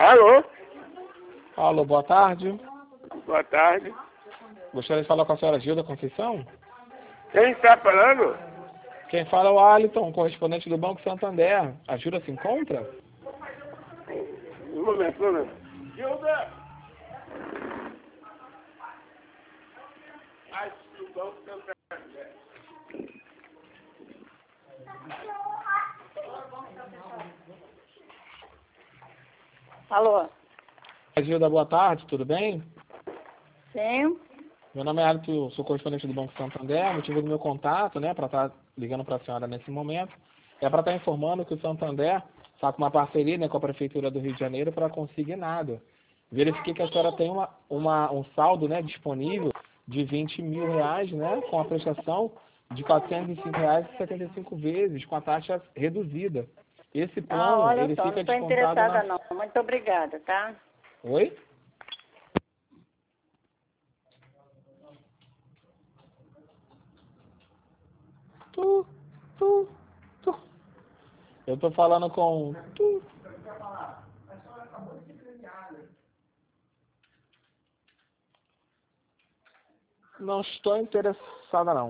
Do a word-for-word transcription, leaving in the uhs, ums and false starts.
Alô? Alô, boa tarde. Boa tarde. Gostaria de falar com a senhora Gilda Conceição? Quem está falando? Quem fala é o Alisson, correspondente do Banco Santander. A Gilda se encontra? Um momento, um momento. Gilda! Acho que o Banco Santander. Alô? Gilda, boa tarde, tudo bem? Sim. Meu nome é Alisson, sou correspondente do Banco Santander. O motivo do meu contato, né, para estar ligando para a senhora nesse momento, é para estar informando que o Santander está com uma parceria, né, com a Prefeitura do Rio de Janeiro para consignado. Verifiquei que a senhora tem uma, uma, um saldo, né, disponível de vinte mil reais, né, com a prestação de quatrocentos e cinco reais e setenta e cinco vezes, com a taxa reduzida. Esse Ah, plano, olha ele só, não fica estou descontado interessada na... não. Muito obrigada, tá? Oi? Tu, tu, tu. Eu tô falando com tu. Não estou interessada não.